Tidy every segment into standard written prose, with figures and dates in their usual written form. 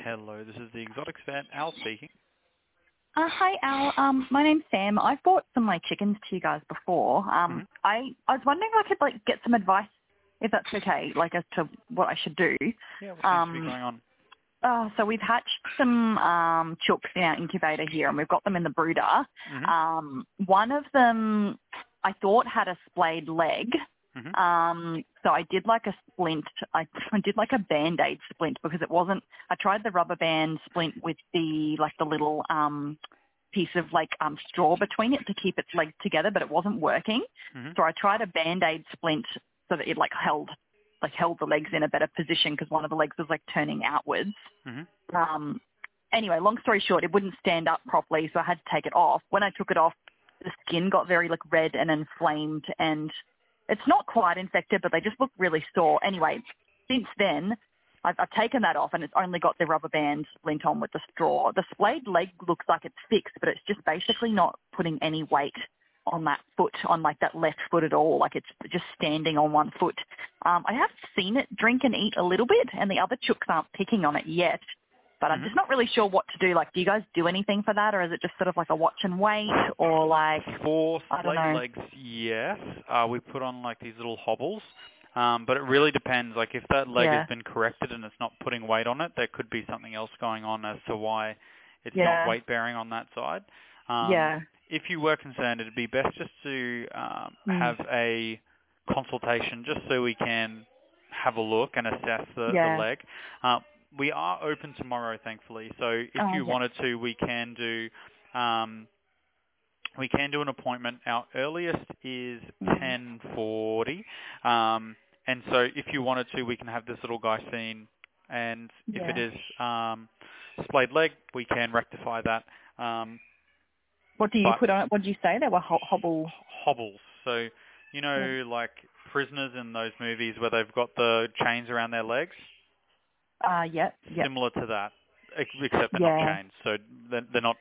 Hello, this is the Exotics Vet, Al speaking. Hi, Al. My name's Sam. I've bought some of my chickens to you guys before. I was wondering if I could get some advice, if that's okay, as to what I should do. Yeah, what seems to be going on? So we've hatched some chooks in our incubator here, and we've got them in the brooder. One of them, I thought, had a splayed leg. So I did a splint. I did a Band-Aid splint because it wasn't. I tried the rubber band splint with the little piece of straw between it to keep its legs together, but it wasn't working. So I tried a Band-Aid splint so that it held the legs in a better position because one of the legs was turning outwards. Anyway, long story short, it wouldn't stand up properly, so I had to take it off. When I took it off, the skin got very red and inflamed, and it's not quite infected, but they just look really sore. Anyway, since then, I've taken that off, and it's only got the rubber band splint on with the straw. The splayed leg looks like it's fixed, but it's just basically not putting any weight on that foot, on that left foot at all. It's just standing on one foot. I have seen it drink and eat a little bit, and the other chooks aren't picking on it yet. But I'm just not really sure what to do. Do you guys do anything for that, or is it just sort of a watch and wait, or For splayed legs, yes. We put on these little hobbles, but it really depends. If that leg has been corrected and it's not putting weight on it, there could be something else going on as to why it's not weight bearing on that side. If you were concerned, it'd be best just to have a consultation, just so we can have a look and assess the leg. We are open tomorrow, thankfully. So if you wanted to, we can do an appointment. Our earliest is 10:40, and so if you wanted to, we can have this little guy seen. And if it is splayed leg, we can rectify that. What do you put on it? What did you say? They were hobbles. Hobbles. So prisoners in those movies where they've got the chains around their legs. Similar to that, except they're not chains. So they're not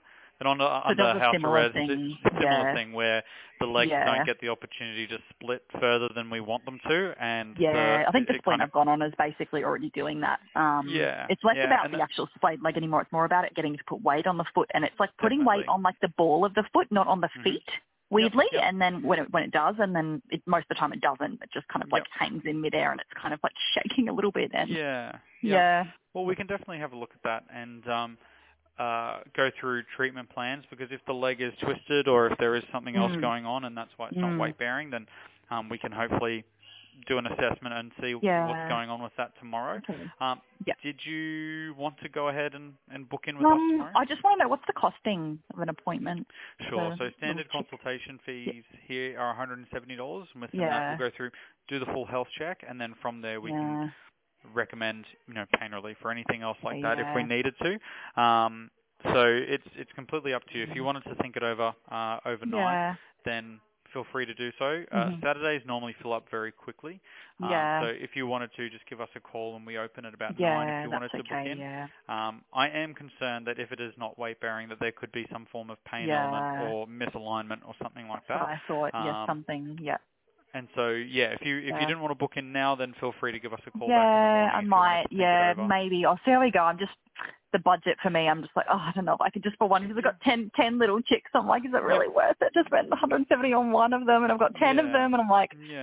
under house arrest. It's a similar thing where the legs don't get the opportunity to split further than we want them to. And I think the splint I've gone on is basically already doing that. It's less about the actual splayed leg anymore. It's more about it getting to put weight on the foot, and it's putting weight on the ball of the foot, not on the feet. Weirdly, and then when it does, and then most of the time it doesn't. It just kind of hangs in midair, and it's kind of shaking a little bit. And Well, we can definitely have a look at that and go through treatment plans, because if the leg is twisted or if there is something else going on, and that's why it's not weight bearing, then we can hopefully do an assessment and see what's going on with that tomorrow. Did you want to go ahead and book in with us tomorrow? I just want to know, what's the costing of an appointment? Sure. So standard consultation fees here are $170, and within that we'll go through, do the full health check, and then from there we can recommend pain relief or anything else like that if we needed to. So it's completely up to you. If you wanted to think it over overnight, then feel free to do so. Saturdays normally fill up very quickly. So if you wanted to, just give us a call and we open at about 9 if you wanted to book in. I am concerned that if it is not weight bearing, that there could be some form of pain element or misalignment or something like that. I thought, something, And so, if you didn't want to book in now, then feel free to give us a call back in the morning. I might. Maybe. I'll see how we go. The budget for me, I'm just I don't know if I could just for one, because I've got 10 little chicks. I'm is it really worth it to spend 170 on one of them? And I've got 10 of them, and I'm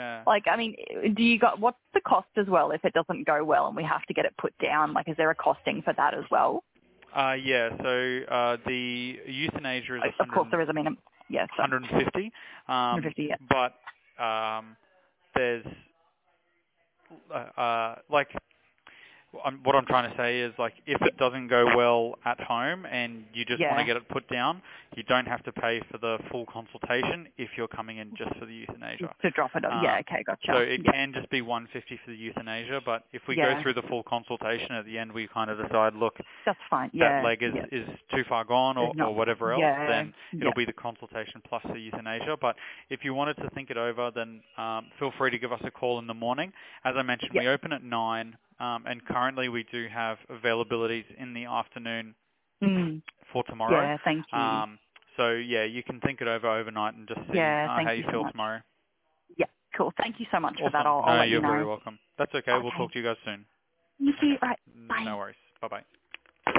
what's the cost as well if it doesn't go well and we have to get it put down? Is there a costing for that as well? So the euthanasia is of course there is. 150. 150, But there's what I'm trying to say is, if it doesn't go well at home and you just want to get it put down, you don't have to pay for the full consultation if you're coming in just for the euthanasia. To drop it off. Okay, gotcha. So it can just be 150 for the euthanasia, but if we go through the full consultation at the end, we kind of decide, look, that's fine. That leg is too far gone or whatever else, then it'll be the consultation plus the euthanasia. But if you wanted to think it over, then feel free to give us a call in the morning. As I mentioned, we open at 9. And currently we do have availabilities in the afternoon for tomorrow. Yeah, thank you. So, you can think it over overnight and just see how you feel tomorrow. Yeah, cool. Thank you so much Awesome. for that. I'll let you know. You're very welcome. That's okay. We'll talk to you guys soon. Thank you. Right. Bye. No worries.